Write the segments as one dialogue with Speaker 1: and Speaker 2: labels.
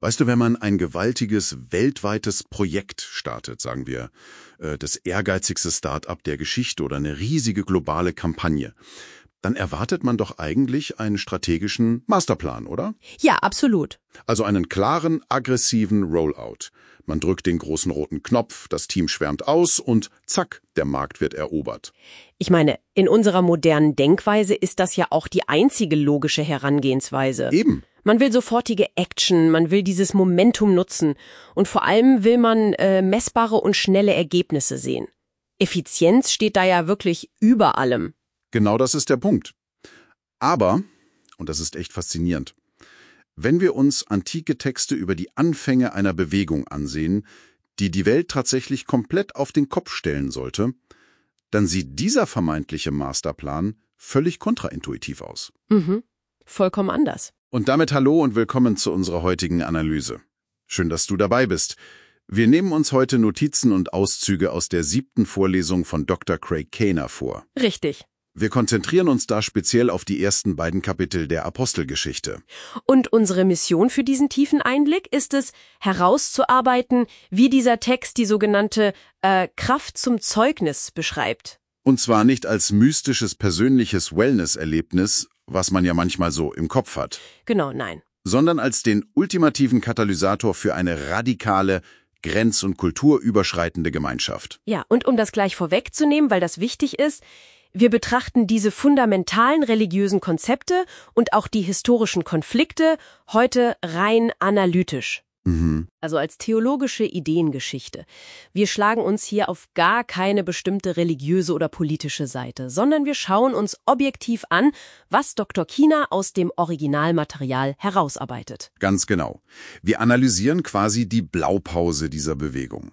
Speaker 1: Weißt du, wenn man ein gewaltiges, weltweites Projekt startet, sagen wir, das ehrgeizigste Start-up der Geschichte oder eine riesige globale Kampagne, dann erwartet man doch eigentlich einen strategischen Masterplan, oder?
Speaker 2: Ja, absolut.
Speaker 1: Also einen klaren, aggressiven Rollout. Man drückt den großen roten Knopf, das Team schwärmt aus und zack, der Markt wird erobert.
Speaker 2: Ich meine, in unserer modernen Denkweise ist das ja auch die einzige logische Herangehensweise.
Speaker 1: Eben.
Speaker 2: Man will sofortige Action, man will dieses Momentum nutzen und vor allem will man messbare und schnelle Ergebnisse sehen. Effizienz steht da ja wirklich über allem.
Speaker 1: Genau das ist der Punkt. Aber, und das ist echt faszinierend, wenn wir uns antike Texte über die Anfänge einer Bewegung ansehen, die die Welt tatsächlich komplett auf den Kopf stellen sollte, dann sieht dieser vermeintliche Masterplan völlig kontraintuitiv aus.
Speaker 2: Vollkommen anders.
Speaker 1: Und damit hallo und willkommen zu unserer heutigen Analyse. Schön, dass du dabei bist. Wir nehmen uns heute Notizen und Auszüge aus der 7. Vorlesung von Dr. Craig Keener vor.
Speaker 2: Richtig.
Speaker 1: Wir konzentrieren uns da speziell auf die ersten beiden Kapitel der Apostelgeschichte.
Speaker 2: Und unsere Mission für diesen tiefen Einblick ist es, herauszuarbeiten, wie dieser Text die sogenannte Kraft zum Zeugnis beschreibt.
Speaker 1: Und zwar nicht als mystisches persönliches Wellness-Erlebnis, was man ja manchmal so im Kopf hat,
Speaker 2: Genau, nein.
Speaker 1: sondern als den ultimativen Katalysator für eine radikale, grenz- und kulturüberschreitende Gemeinschaft.
Speaker 2: Ja, und um das gleich vorwegzunehmen, weil das wichtig ist, wir betrachten diese fundamentalen religiösen Konzepte und auch die historischen Konflikte heute rein analytisch. Also als theologische Ideengeschichte. Wir schlagen uns hier auf gar keine bestimmte religiöse oder politische Seite, sondern wir schauen uns objektiv an, was Dr. Keener aus dem Originalmaterial herausarbeitet.
Speaker 1: Ganz genau. Wir analysieren quasi die Blaupause dieser Bewegung.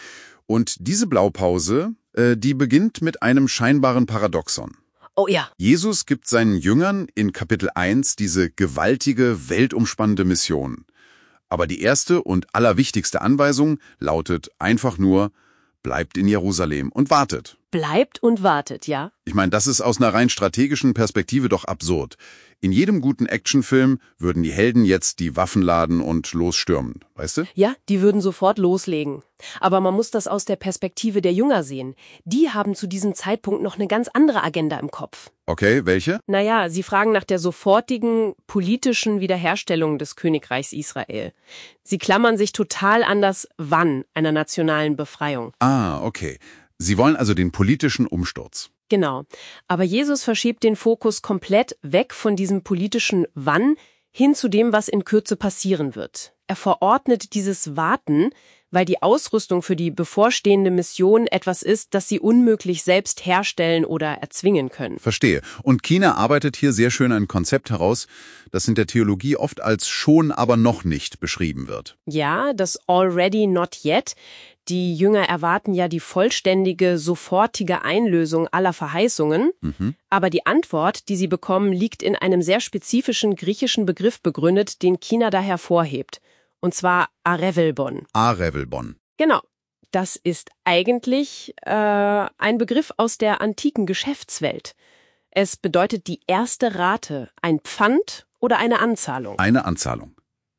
Speaker 1: Und diese Blaupause, die beginnt mit einem scheinbaren Paradoxon.
Speaker 2: Oh ja.
Speaker 1: Jesus gibt seinen Jüngern in Kapitel 1 diese gewaltige, weltumspannende Mission. Aber die erste und allerwichtigste Anweisung lautet einfach nur, bleibt in Jerusalem und wartet.
Speaker 2: Bleibt und wartet, ja?
Speaker 1: Ich meine, das ist aus einer rein strategischen Perspektive doch absurd. In jedem guten Actionfilm würden die Helden jetzt die Waffen laden und losstürmen, weißt du?
Speaker 2: Ja, die würden sofort loslegen. Aber man muss das aus der Perspektive der Jünger sehen. Die haben zu diesem Zeitpunkt noch eine ganz andere Agenda im Kopf.
Speaker 1: Okay, welche?
Speaker 2: Naja, sie fragen nach der sofortigen politischen Wiederherstellung des Königreichs Israel. Sie klammern sich total an das Wann einer nationalen Befreiung.
Speaker 1: Ah, okay. Sie wollen also den politischen Umsturz.
Speaker 2: Genau. Aber Jesus verschiebt den Fokus komplett weg von diesem politischen Wann hin zu dem, was in Kürze passieren wird. Er verordnet dieses Warten, weil die Ausrüstung für die bevorstehende Mission etwas ist, das sie unmöglich selbst herstellen oder erzwingen können.
Speaker 1: Verstehe. Und Keener arbeitet hier sehr schön ein Konzept heraus, das in der Theologie oft als schon, aber noch nicht beschrieben wird.
Speaker 2: Ja, das Already Not Yet. Die Jünger erwarten ja die vollständige, sofortige Einlösung aller Verheißungen. Aber die Antwort, die sie bekommen, liegt in einem sehr spezifischen griechischen Begriff begründet, den Keener da hervorhebt. Und zwar Arevelbon.
Speaker 1: Arevelbon.
Speaker 2: Genau. Das ist eigentlich ein Begriff aus der antiken Geschäftswelt. Es bedeutet die erste Rate, ein Pfand oder eine Anzahlung.
Speaker 1: Eine Anzahlung.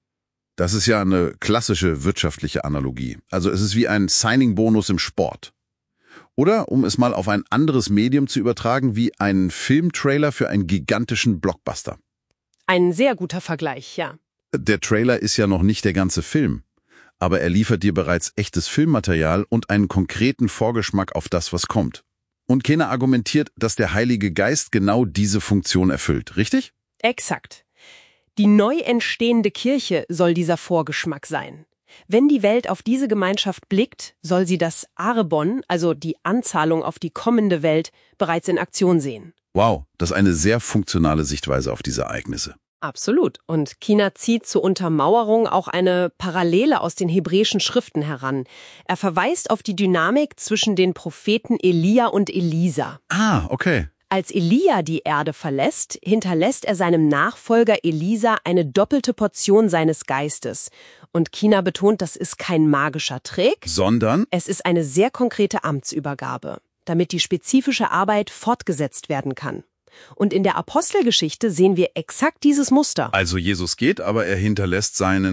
Speaker 1: Das ist ja eine klassische wirtschaftliche Analogie. Also es ist wie ein Signing-Bonus im Sport. Oder, um es mal auf ein anderes Medium zu übertragen, wie ein Filmtrailer für einen gigantischen Blockbuster.
Speaker 2: Ein sehr guter Vergleich, ja.
Speaker 1: Der Trailer ist ja noch nicht der ganze Film, aber er liefert dir bereits echtes Filmmaterial und einen konkreten Vorgeschmack auf das, was kommt. Und Keener argumentiert, dass der Heilige Geist genau diese Funktion erfüllt, richtig?
Speaker 2: Exakt. Die neu entstehende Kirche soll dieser Vorgeschmack sein. Wenn die Welt auf diese Gemeinschaft blickt, soll sie das Arebon, also die Anzahlung auf die kommende Welt, bereits in Aktion sehen.
Speaker 1: Wow, das ist eine sehr funktionale Sichtweise auf diese Ereignisse.
Speaker 2: Absolut. Und Keener zieht zur Untermauerung auch eine Parallele aus den hebräischen Schriften heran. Er verweist auf die Dynamik zwischen den Propheten Elia und Elisa.
Speaker 1: Ah, okay.
Speaker 2: Als Elia die Erde verlässt, hinterlässt er seinem Nachfolger Elisa eine doppelte Portion seines Geistes. Und Keener betont, das ist kein magischer Trick,
Speaker 1: Sondern?
Speaker 2: es ist eine sehr konkrete Amtsübergabe, damit die spezifische Arbeit fortgesetzt werden kann. Und in der Apostelgeschichte sehen wir exakt dieses Muster.
Speaker 1: Also Jesus geht, aber er hinterlässt seinen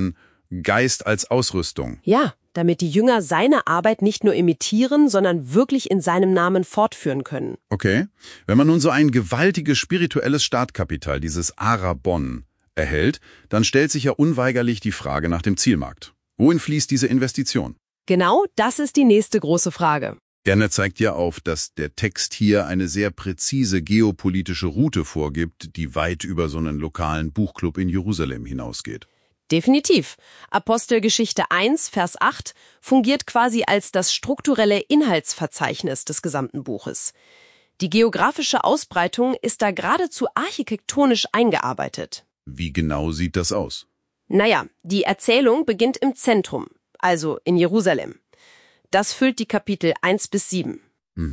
Speaker 1: Geist als Ausrüstung.
Speaker 2: Ja, damit die Jünger seine Arbeit nicht nur imitieren, sondern wirklich in seinem Namen fortführen können.
Speaker 1: Okay. Wenn man nun so ein gewaltiges spirituelles Startkapital, dieses Arabon, erhält, dann stellt sich ja unweigerlich die Frage nach dem Zielmarkt. Wohin fließt diese Investition?
Speaker 2: Genau, das ist die nächste große Frage.
Speaker 1: Gerne zeigt ja auf, dass der Text hier eine sehr präzise geopolitische Route vorgibt, die weit über so einen lokalen Buchclub in Jerusalem hinausgeht.
Speaker 2: Definitiv. Apostelgeschichte 1, Vers 8 fungiert quasi als das strukturelle Inhaltsverzeichnis des gesamten Buches. Die geografische Ausbreitung ist da geradezu architektonisch eingearbeitet.
Speaker 1: Wie genau sieht das aus?
Speaker 2: Naja, die Erzählung beginnt im Zentrum, also in Jerusalem. Das füllt die Kapitel 1 bis 7.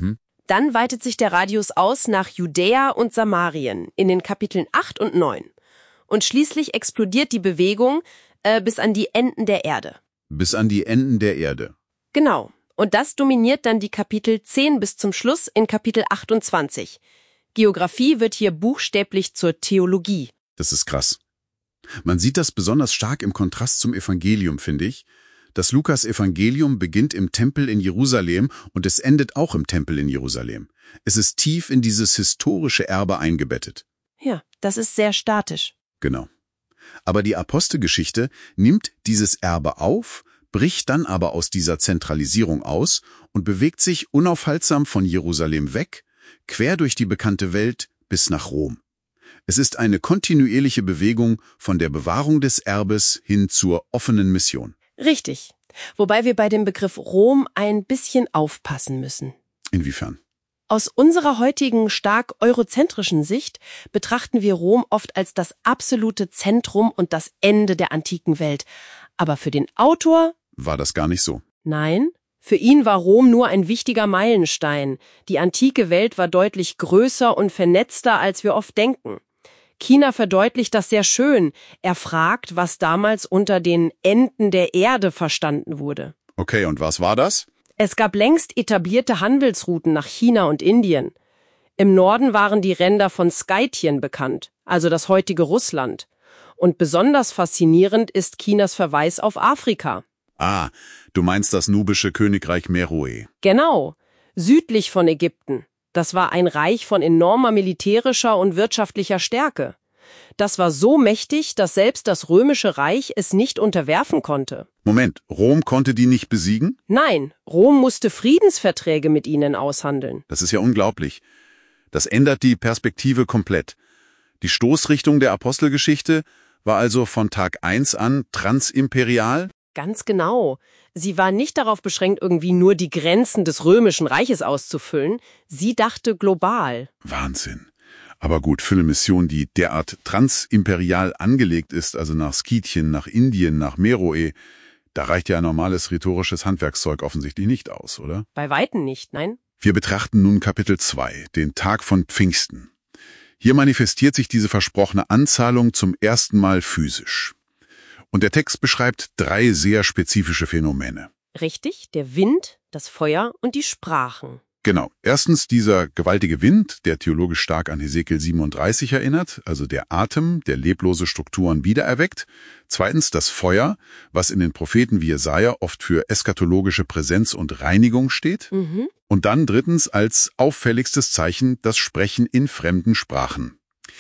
Speaker 2: Dann weitet sich der Radius aus nach Judäa und Samarien in den Kapiteln 8 und 9. Und schließlich explodiert die Bewegung bis an die Enden der Erde.
Speaker 1: Bis an die Enden der Erde.
Speaker 2: Genau. Und das dominiert dann die Kapitel 10 bis zum Schluss in Kapitel 28. Geografie wird hier buchstäblich zur Theologie.
Speaker 1: Das ist krass. Man sieht das besonders stark im Kontrast zum Evangelium, finde ich. Das Lukas-Evangelium beginnt im Tempel in Jerusalem und es endet auch im Tempel in Jerusalem. Es ist tief in dieses historische Erbe eingebettet.
Speaker 2: Ja, das ist sehr statisch.
Speaker 1: Genau. Aber die Apostelgeschichte nimmt dieses Erbe auf, bricht dann aber aus dieser Zentralisierung aus und bewegt sich unaufhaltsam von Jerusalem weg, quer durch die bekannte Welt bis nach Rom. Es ist eine kontinuierliche Bewegung von der Bewahrung des Erbes hin zur offenen Mission.
Speaker 2: Richtig. Wobei wir bei dem Begriff Rom ein bisschen aufpassen müssen.
Speaker 1: Inwiefern?
Speaker 2: Aus unserer heutigen stark eurozentrischen Sicht betrachten wir Rom oft als das absolute Zentrum und das Ende der antiken Welt. Aber für den Autor
Speaker 1: war das gar nicht so.
Speaker 2: Nein, für ihn war Rom nur ein wichtiger Meilenstein. Die antike Welt war deutlich größer und vernetzter, als wir oft denken. China verdeutlicht das sehr schön. Er fragt, was damals unter den Enden der Erde verstanden wurde.
Speaker 1: Okay, und was war das?
Speaker 2: Es gab längst etablierte Handelsrouten nach China und Indien. Im Norden waren die Ränder von Skythien bekannt, also das heutige Russland. Und besonders faszinierend ist Chinas Verweis auf Afrika.
Speaker 1: Ah, du meinst das nubische Königreich Meroe.
Speaker 2: Genau, südlich von Ägypten. Das war ein Reich von enormer militärischer und wirtschaftlicher Stärke. Das war so mächtig, dass selbst das Römische Reich es nicht unterwerfen konnte.
Speaker 1: Moment, Rom konnte die nicht besiegen?
Speaker 2: Nein, Rom musste Friedensverträge mit ihnen aushandeln.
Speaker 1: Das ist ja unglaublich. Das ändert die Perspektive komplett. Die Stoßrichtung der Apostelgeschichte war also von Tag 1 an transimperial?
Speaker 2: Ganz genau. Sie war nicht darauf beschränkt, irgendwie nur die Grenzen des Römischen Reiches auszufüllen. Sie dachte global.
Speaker 1: Wahnsinn. Aber gut, für eine Mission, die derart transimperial angelegt ist, also nach Skythien, nach Indien, nach Meroe, da reicht ja ein normales rhetorisches Handwerkszeug offensichtlich nicht aus, oder?
Speaker 2: Bei Weitem nicht, nein?
Speaker 1: Wir betrachten nun Kapitel 2, den Tag von Pfingsten. Hier manifestiert sich diese versprochene Anzahlung zum ersten Mal physisch. Und der Text beschreibt 3 sehr spezifische Phänomene.
Speaker 2: Richtig, der Wind, das Feuer und die Sprachen.
Speaker 1: Genau. Erstens dieser gewaltige Wind, der theologisch stark an Hesekiel 37 erinnert, also der Atem, der leblose Strukturen wiedererweckt. Zweitens das Feuer, was in den Propheten wie Jesaja oft für eschatologische Präsenz und Reinigung steht. Und dann drittens als auffälligstes Zeichen das Sprechen in fremden Sprachen.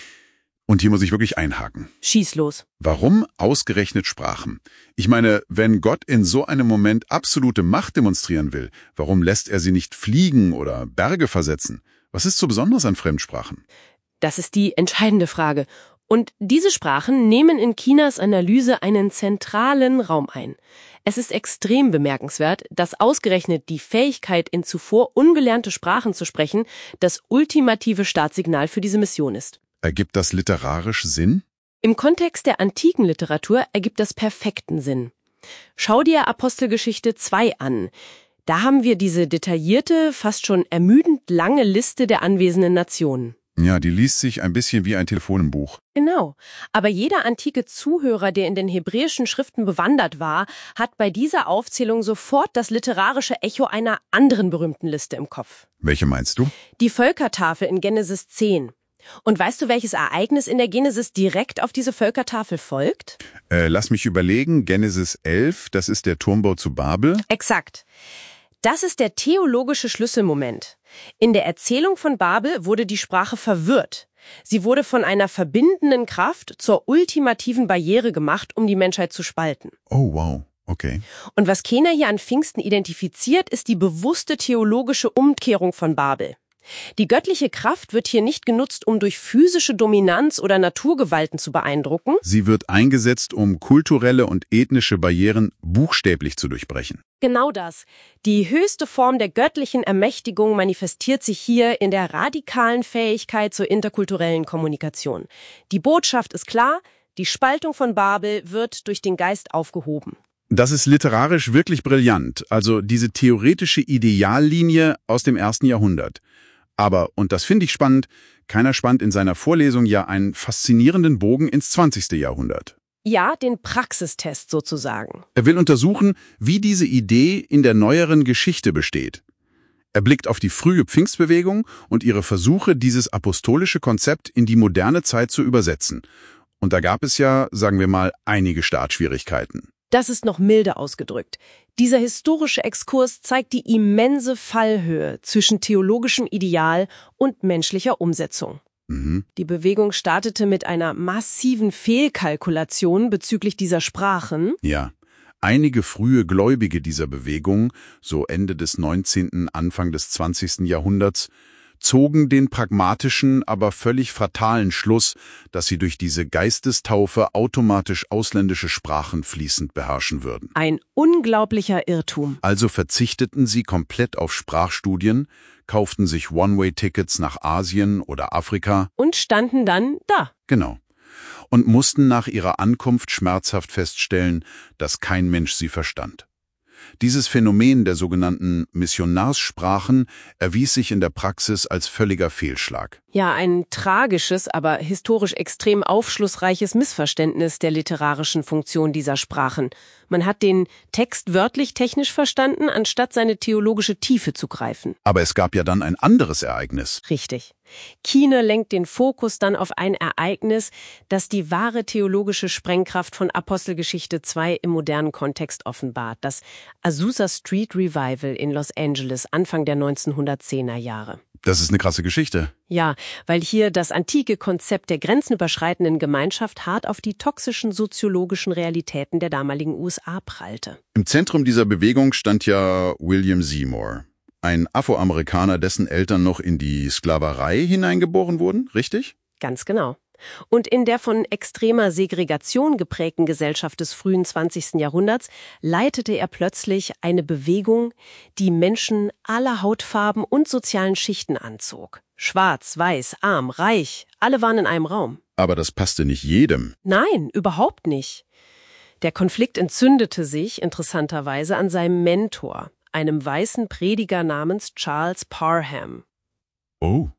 Speaker 1: Und hier muss ich wirklich einhaken.
Speaker 2: Schieß los.
Speaker 1: Warum ausgerechnet Sprachen? Ich meine, wenn Gott in so einem Moment absolute Macht demonstrieren will, warum lässt er sie nicht fliegen oder Berge versetzen? Was ist so besonders an Fremdsprachen?
Speaker 2: Das ist die entscheidende Frage. Und diese Sprachen nehmen in Chinas Analyse einen zentralen Raum ein. Es ist extrem bemerkenswert, dass ausgerechnet die Fähigkeit, in zuvor ungelernte Sprachen zu sprechen, das ultimative Startsignal für diese Mission ist.
Speaker 1: Ergibt das literarisch Sinn?
Speaker 2: Im Kontext der antiken Literatur ergibt das perfekten Sinn. Schau dir Apostelgeschichte 2 an. Da haben wir diese detaillierte, fast schon ermüdend lange Liste der anwesenden Nationen.
Speaker 1: Ja, die liest sich ein bisschen wie ein Telefonbuch.
Speaker 2: Genau. Aber jeder antike Zuhörer, der in den hebräischen Schriften bewandert war, hat bei dieser Aufzählung sofort das literarische Echo einer anderen berühmten Liste im Kopf.
Speaker 1: Welche meinst du?
Speaker 2: Die Völkertafel in Genesis 10. Und weißt du, welches Ereignis in der Genesis direkt auf diese Völkertafel folgt?
Speaker 1: Lass mich überlegen, Genesis 11, das ist der Turmbau zu Babel.
Speaker 2: Exakt. Das ist der theologische Schlüsselmoment. In der Erzählung von Babel wurde die Sprache verwirrt. Sie wurde von einer verbindenden Kraft zur ultimativen Barriere gemacht, um die Menschheit zu spalten.
Speaker 1: Oh, wow. Okay.
Speaker 2: Und was Kehner hier an Pfingsten identifiziert, ist die bewusste theologische Umkehrung von Babel. Die göttliche Kraft wird hier nicht genutzt, um durch physische Dominanz oder Naturgewalten zu beeindrucken.
Speaker 1: Sie wird eingesetzt, um kulturelle und ethnische Barrieren buchstäblich zu durchbrechen.
Speaker 2: Genau das. Die höchste Form der göttlichen Ermächtigung manifestiert sich hier in der radikalen Fähigkeit zur interkulturellen Kommunikation. Die Botschaft ist klar, die Spaltung von Babel wird durch den Geist aufgehoben.
Speaker 1: Das ist literarisch wirklich brillant, also diese theoretische Ideallinie aus dem 1. Jahrhundert. Aber, und das finde ich spannend, keiner spannt in seiner Vorlesung ja einen faszinierenden Bogen ins 20. Jahrhundert.
Speaker 2: Ja, den Praxistest sozusagen.
Speaker 1: Er will untersuchen, wie diese Idee in der neueren Geschichte besteht. Er blickt auf die frühe Pfingstbewegung und ihre Versuche, dieses apostolische Konzept in die moderne Zeit zu übersetzen. Und da gab es ja, sagen wir mal, einige Startschwierigkeiten.
Speaker 2: Das ist noch milde ausgedrückt. Dieser historische Exkurs zeigt die immense Fallhöhe zwischen theologischem Ideal und menschlicher Umsetzung. Die Bewegung startete mit einer massiven Fehlkalkulation bezüglich dieser Sprachen.
Speaker 1: Ja, einige frühe Gläubige dieser Bewegung, so Ende des 19., Anfang des 20. Jahrhunderts, zogen den pragmatischen, aber völlig fatalen Schluss, dass sie durch diese Geistestaufe automatisch ausländische Sprachen fließend beherrschen würden.
Speaker 2: Ein unglaublicher Irrtum.
Speaker 1: Also verzichteten sie komplett auf Sprachstudien, kauften sich One-Way-Tickets nach Asien oder Afrika.
Speaker 2: Und standen dann da.
Speaker 1: Genau. Und mussten nach ihrer Ankunft schmerzhaft feststellen, dass kein Mensch sie verstand. Dieses Phänomen der sogenannten Missionarssprachen erwies sich in der Praxis als völliger Fehlschlag.
Speaker 2: Ja, ein tragisches, aber historisch extrem aufschlussreiches Missverständnis der literarischen Funktion dieser Sprachen. Man hat den Text wörtlich technisch verstanden, anstatt seine theologische Tiefe zu greifen.
Speaker 1: Aber es gab ja dann ein anderes Ereignis.
Speaker 2: Richtig. Kihner lenkt den Fokus dann auf ein Ereignis, das die wahre theologische Sprengkraft von Apostelgeschichte 2 im modernen Kontext offenbart, das Azusa Street Revival in Los Angeles Anfang der 1910er Jahre.
Speaker 1: Das ist eine krasse Geschichte.
Speaker 2: Ja, weil hier das antike Konzept der grenzenüberschreitenden Gemeinschaft hart auf die toxischen soziologischen Realitäten der damaligen USA prallte.
Speaker 1: Im Zentrum dieser Bewegung stand ja William Seymour, ein Afroamerikaner, dessen Eltern noch in die Sklaverei hineingeboren wurden, richtig?
Speaker 2: Ganz genau. Und in der von extremer Segregation geprägten Gesellschaft des frühen 20. Jahrhunderts leitete er plötzlich eine Bewegung, die Menschen aller Hautfarben und sozialen Schichten anzog. Schwarz, weiß, arm, reich, alle waren in einem Raum.
Speaker 1: Aber das passte nicht jedem.
Speaker 2: Nein, überhaupt nicht. Der Konflikt entzündete sich, interessanterweise, an seinem Mentor, einem weißen Prediger namens Charles Parham.
Speaker 1: Oh.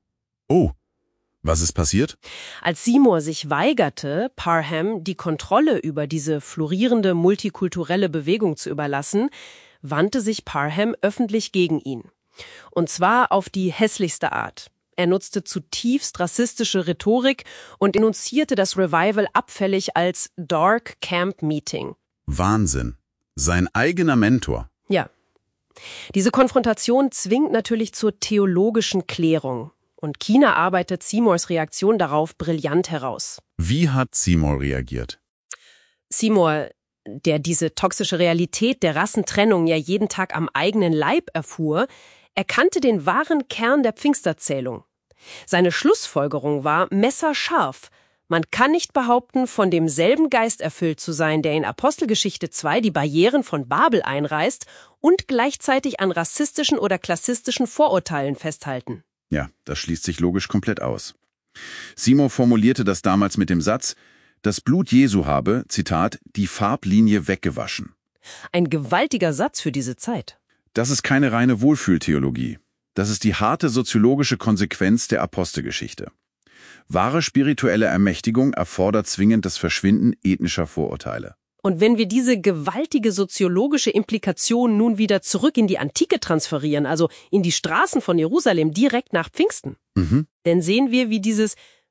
Speaker 1: Was ist passiert?
Speaker 2: Als Seymour sich weigerte, Parham die Kontrolle über diese florierende multikulturelle Bewegung zu überlassen, wandte sich Parham öffentlich gegen ihn. Und zwar auf die hässlichste Art. Er nutzte zutiefst rassistische Rhetorik und denunzierte das Revival abfällig als Dark Camp Meeting.
Speaker 1: Wahnsinn. Sein eigener Mentor.
Speaker 2: Ja. Diese Konfrontation zwingt natürlich zur theologischen Klärung. Und Kihner arbeitet Seymours Reaktion darauf brillant heraus.
Speaker 1: Wie hat Seymour reagiert?
Speaker 2: Seymour, der diese toxische Realität der Rassentrennung ja jeden Tag am eigenen Leib erfuhr, erkannte den wahren Kern der Pfingsterzählung. Seine Schlussfolgerung war messerscharf. Man kann nicht behaupten, von demselben Geist erfüllt zu sein, der in Apostelgeschichte 2 die Barrieren von Babel einreißt und gleichzeitig an rassistischen oder klassistischen Vorurteilen festhalten.
Speaker 1: Ja, das schließt sich logisch komplett aus. Seymour formulierte das damals mit dem Satz, das Blut Jesu habe, Zitat, die Farblinie weggewaschen.
Speaker 2: Ein gewaltiger Satz für diese Zeit.
Speaker 1: Das ist keine reine Wohlfühltheologie. Das ist die harte soziologische Konsequenz der Apostelgeschichte. Wahre spirituelle Ermächtigung erfordert zwingend das Verschwinden ethnischer Vorurteile.
Speaker 2: Und wenn wir diese gewaltige soziologische Implikation nun wieder zurück in die Antike transferieren, also in die Straßen von Jerusalem direkt nach Pfingsten, dann sehen wir, wie dieses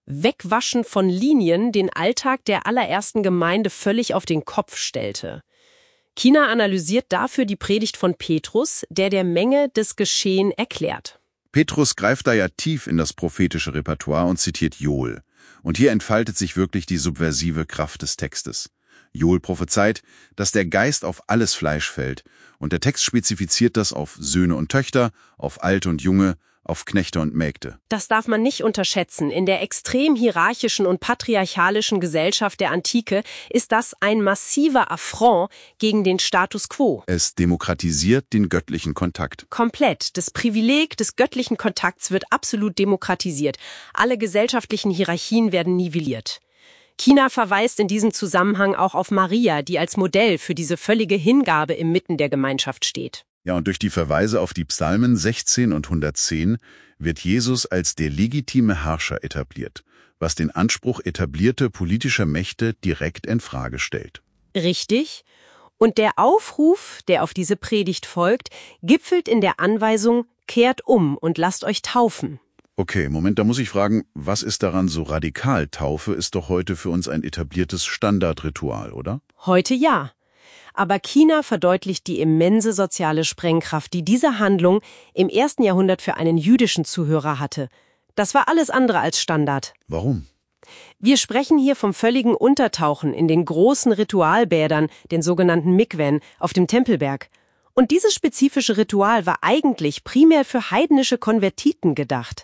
Speaker 2: Wegwaschen von Linien den Alltag der allerersten Gemeinde völlig auf den Kopf stellte. Kina analysiert dafür die Predigt von Petrus, der Menge das Geschehen erklärt.
Speaker 1: Petrus greift da ja tief in das prophetische Repertoire und zitiert Joel. Und hier entfaltet sich wirklich die subversive Kraft des Textes. Joel prophezeit, dass der Geist auf alles Fleisch fällt, und der Text spezifiziert das auf Söhne und Töchter, auf Alte und Junge, auf Knechte und Mägde.
Speaker 2: Das darf man nicht unterschätzen. In der extrem hierarchischen und patriarchalischen Gesellschaft der Antike ist das ein massiver Affront gegen den Status quo.
Speaker 1: Es demokratisiert den göttlichen Kontakt.
Speaker 2: Komplett. Das Privileg des göttlichen Kontakts wird absolut demokratisiert. Alle gesellschaftlichen Hierarchien werden nivelliert. Kina verweist in diesem Zusammenhang auch auf Maria, die als Modell für diese völlige Hingabe inmitten der Gemeinschaft steht.
Speaker 1: Ja, und durch die Verweise auf die Psalmen 16 und 110 wird Jesus als der legitime Herrscher etabliert, was den Anspruch etablierter politischer Mächte direkt in Frage stellt.
Speaker 2: Richtig. Und der Aufruf, der auf diese Predigt folgt, gipfelt in der Anweisung, kehrt um und lasst euch taufen.
Speaker 1: Okay, Moment, da muss ich fragen, was ist daran so radikal? Taufe ist doch heute für uns ein etabliertes Standardritual, oder?
Speaker 2: Heute ja. Aber Kina verdeutlicht die immense soziale Sprengkraft, die diese Handlung im 1. Jahrhundert für einen jüdischen Zuhörer hatte. Das war alles andere als Standard.
Speaker 1: Warum?
Speaker 2: Wir sprechen hier vom völligen Untertauchen in den großen Ritualbädern, den sogenannten Mikwen, auf dem Tempelberg. Und dieses spezifische Ritual war eigentlich primär für heidnische Konvertiten gedacht.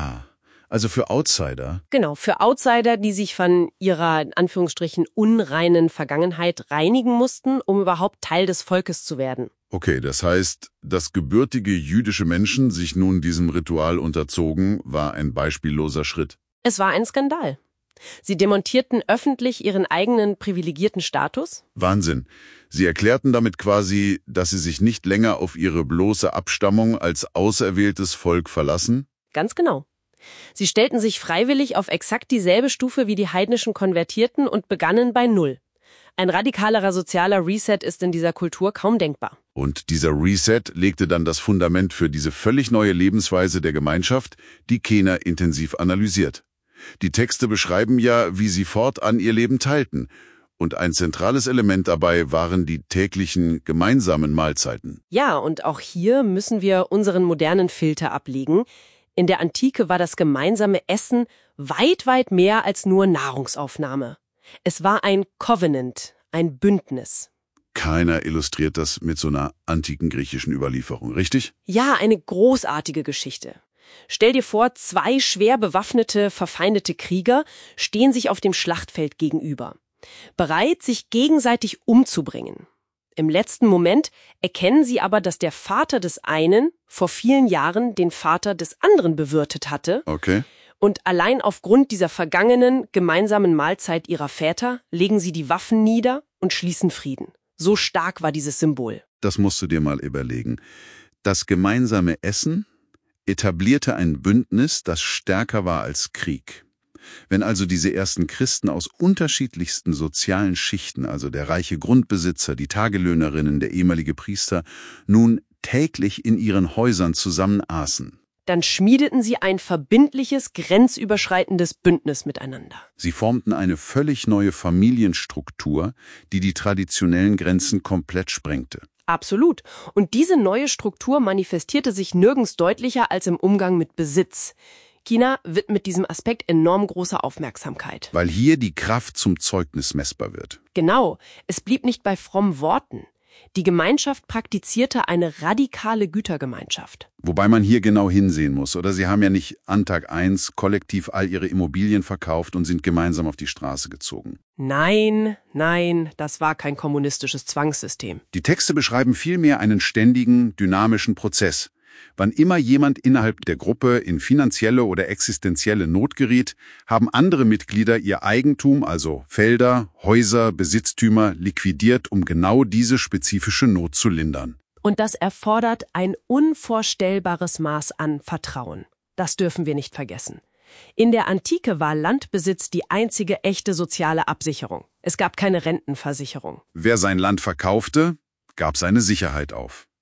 Speaker 1: Also für Outsider?
Speaker 2: Genau, für Outsider, die sich von ihrer, in Anführungsstrichen, unreinen Vergangenheit reinigen mussten, um überhaupt Teil des Volkes zu werden.
Speaker 1: Okay, das heißt, dass gebürtige jüdische Menschen sich nun diesem Ritual unterzogen, war ein beispielloser Schritt.
Speaker 2: Es war ein Skandal. Sie demontierten öffentlich ihren eigenen privilegierten Status.
Speaker 1: Wahnsinn. Sie erklärten damit quasi, dass sie sich nicht länger auf ihre bloße Abstammung als auserwähltes Volk verlassen?
Speaker 2: Ganz genau. Sie stellten sich freiwillig auf exakt dieselbe Stufe wie die heidnischen Konvertierten und begannen bei Null. Ein radikalerer sozialer Reset ist in dieser Kultur kaum denkbar.
Speaker 1: Und dieser Reset legte dann das Fundament für diese völlig neue Lebensweise der Gemeinschaft, die Kina intensiv analysiert. Die Texte beschreiben ja, wie sie fortan ihr Leben teilten. Und ein zentrales Element dabei waren die täglichen gemeinsamen Mahlzeiten.
Speaker 2: Ja, und auch hier müssen wir unseren modernen Filter ablegen. In der Antike war das gemeinsame Essen weit, weit mehr als nur Nahrungsaufnahme. Es war ein Covenant, ein Bündnis.
Speaker 1: Keiner illustriert das mit so einer antiken griechischen Überlieferung, richtig?
Speaker 2: Ja, eine großartige Geschichte. Stell dir vor, 2 schwer bewaffnete, verfeindete Krieger stehen sich auf dem Schlachtfeld gegenüber, bereit, sich gegenseitig umzubringen. Im letzten Moment erkennen sie aber, dass der Vater des einen vor vielen Jahren den Vater des anderen bewirtet hatte.
Speaker 1: Okay.
Speaker 2: Und allein aufgrund dieser vergangenen gemeinsamen Mahlzeit ihrer Väter legen sie die Waffen nieder und schließen Frieden. So stark war dieses Symbol.
Speaker 1: Das musst du dir mal überlegen. Das gemeinsame Essen etablierte ein Bündnis, das stärker war als Krieg. Wenn also diese ersten Christen aus unterschiedlichsten sozialen Schichten, also der reiche Grundbesitzer, die Tagelöhnerinnen, der ehemalige Priester, nun täglich in ihren Häusern zusammen aßen,
Speaker 2: dann schmiedeten sie ein verbindliches, grenzüberschreitendes Bündnis miteinander.
Speaker 1: Sie formten eine völlig neue Familienstruktur, die die traditionellen Grenzen komplett sprengte.
Speaker 2: Absolut. Und diese neue Struktur manifestierte sich nirgends deutlicher als im Umgang mit Besitz. Kina widmet diesem Aspekt enorm große Aufmerksamkeit.
Speaker 1: Weil hier die Kraft zum Zeugnis messbar wird.
Speaker 2: Genau, es blieb nicht bei frommen Worten. Die Gemeinschaft praktizierte eine radikale Gütergemeinschaft.
Speaker 1: Wobei man hier genau hinsehen muss, oder? Sie haben ja nicht an Tag 1 kollektiv all ihre Immobilien verkauft und sind gemeinsam auf die Straße gezogen.
Speaker 2: Nein, das war kein kommunistisches Zwangssystem.
Speaker 1: Die Texte beschreiben vielmehr einen ständigen, dynamischen Prozess. Wann immer jemand innerhalb der Gruppe in finanzielle oder existenzielle Not geriet, haben andere Mitglieder ihr Eigentum, also Felder, Häuser, Besitztümer, liquidiert, um genau diese spezifische Not zu lindern.
Speaker 2: Und das erfordert ein unvorstellbares Maß an Vertrauen. Das dürfen wir nicht vergessen. In der Antike war Landbesitz die einzige echte soziale Absicherung. Es gab keine Rentenversicherung.
Speaker 1: Wer sein Land verkaufte, gab seine Sicherheit auf.
Speaker 2: Ja.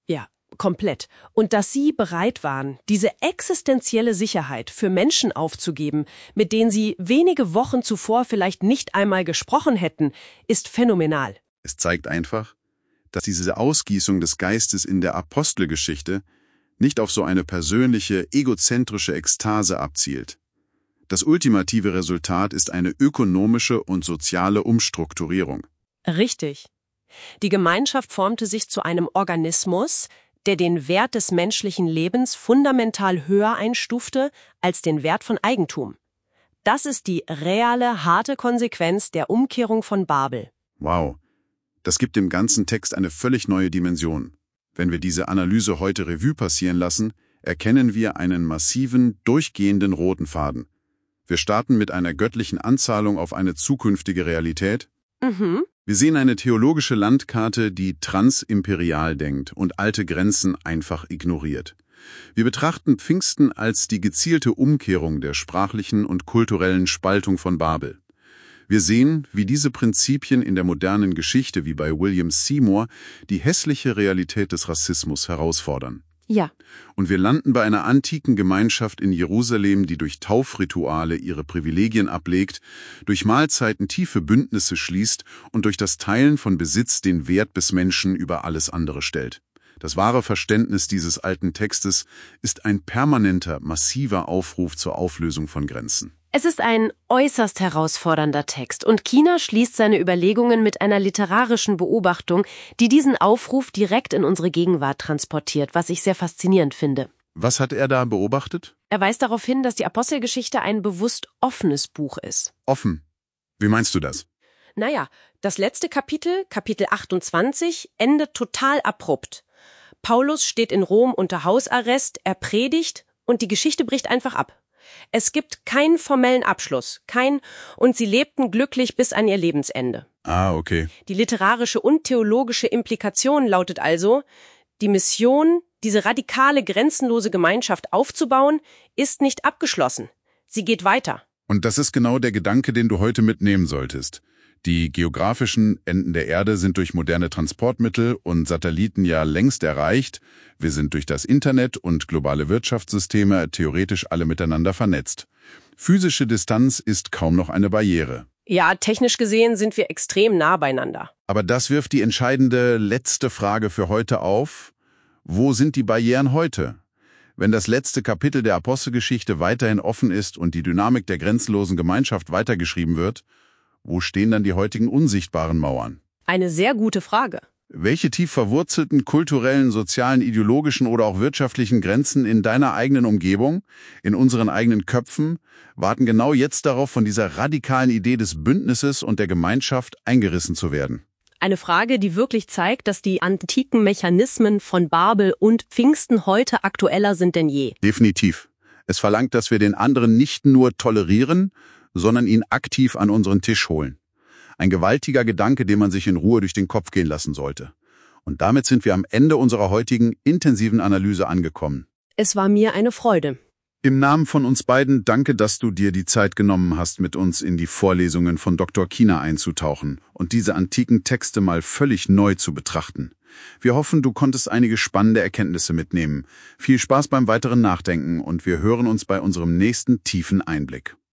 Speaker 2: Komplett. Und dass sie bereit waren, diese existenzielle Sicherheit für Menschen aufzugeben, mit denen sie wenige Wochen zuvor vielleicht nicht einmal gesprochen hätten, ist phänomenal.
Speaker 1: Es zeigt einfach, dass diese Ausgießung des Geistes in der Apostelgeschichte nicht auf so eine persönliche, egozentrische Ekstase abzielt. Das ultimative Resultat ist eine ökonomische und soziale Umstrukturierung.
Speaker 2: Richtig. Die Gemeinschaft formte sich zu einem Organismus, der den Wert des menschlichen Lebens fundamental höher einstufte als den Wert von Eigentum. Das ist die reale, harte Konsequenz der Umkehrung von Babel.
Speaker 1: Wow, das gibt dem ganzen Text eine völlig neue Dimension. Wenn wir diese Analyse heute Revue passieren lassen, erkennen wir einen massiven, durchgehenden roten Faden. Wir starten mit einer göttlichen Anzahlung auf eine zukünftige Realität. Wir sehen eine theologische Landkarte, die transimperial denkt und alte Grenzen einfach ignoriert. Wir betrachten Pfingsten als die gezielte Umkehrung der sprachlichen und kulturellen Spaltung von Babel. Wir sehen, wie diese Prinzipien in der modernen Geschichte wie bei William Seymour die hässliche Realität des Rassismus herausfordern.
Speaker 2: Ja.
Speaker 1: Und wir landen bei einer antiken Gemeinschaft in Jerusalem, die durch Taufrituale ihre Privilegien ablegt, durch Mahlzeiten tiefe Bündnisse schließt und durch das Teilen von Besitz den Wert des Menschen über alles andere stellt. Das wahre Verständnis dieses alten Textes ist ein permanenter, massiver Aufruf zur Auflösung von Grenzen.
Speaker 2: Es ist ein äußerst herausfordernder Text und Kina schließt seine Überlegungen mit einer literarischen Beobachtung, die diesen Aufruf direkt in unsere Gegenwart transportiert, was ich sehr faszinierend finde.
Speaker 1: Was hat er da beobachtet?
Speaker 2: Er weist darauf hin, dass die Apostelgeschichte ein bewusst offenes Buch ist.
Speaker 1: Offen. Wie meinst du das?
Speaker 2: Naja, das letzte Kapitel, Kapitel 28, endet total abrupt. Paulus steht in Rom unter Hausarrest, er predigt und die Geschichte bricht einfach ab. Es gibt keinen formellen Abschluss, und sie lebten glücklich bis an ihr Lebensende.
Speaker 1: Ah, okay.
Speaker 2: Die literarische und theologische Implikation lautet also, die Mission, diese radikale, grenzenlose Gemeinschaft aufzubauen, ist nicht abgeschlossen. Sie geht weiter.
Speaker 1: Und das ist genau der Gedanke, den du heute mitnehmen solltest. Die geografischen Enden der Erde sind durch moderne Transportmittel und Satelliten ja längst erreicht. Wir sind durch das Internet und globale Wirtschaftssysteme theoretisch alle miteinander vernetzt. Physische Distanz ist kaum noch eine Barriere.
Speaker 2: Ja, technisch gesehen sind wir extrem nah beieinander.
Speaker 1: Aber das wirft die entscheidende letzte Frage für heute auf. Wo sind die Barrieren heute? Wenn das letzte Kapitel der Apostelgeschichte weiterhin offen ist und die Dynamik der grenzenlosen Gemeinschaft weitergeschrieben wird, wo stehen dann die heutigen unsichtbaren Mauern?
Speaker 2: Eine sehr gute Frage.
Speaker 1: Welche tief verwurzelten kulturellen, sozialen, ideologischen oder auch wirtschaftlichen Grenzen in deiner eigenen Umgebung, in unseren eigenen Köpfen, warten genau jetzt darauf, von dieser radikalen Idee des Bündnisses und der Gemeinschaft eingerissen zu werden?
Speaker 2: Eine Frage, die wirklich zeigt, dass die antiken Mechanismen von Babel und Pfingsten heute aktueller sind denn je.
Speaker 1: Definitiv. Es verlangt, dass wir den anderen nicht nur tolerieren, sondern ihn aktiv an unseren Tisch holen. Ein gewaltiger Gedanke, den man sich in Ruhe durch den Kopf gehen lassen sollte. Und damit sind wir am Ende unserer heutigen intensiven Analyse angekommen.
Speaker 2: Es war mir eine Freude.
Speaker 1: Im Namen von uns beiden danke, dass du dir die Zeit genommen hast, mit uns in die Vorlesungen von Dr. Kina einzutauchen und diese antiken Texte mal völlig neu zu betrachten. Wir hoffen, du konntest einige spannende Erkenntnisse mitnehmen. Viel Spaß beim weiteren Nachdenken und wir hören uns bei unserem nächsten tiefen Einblick.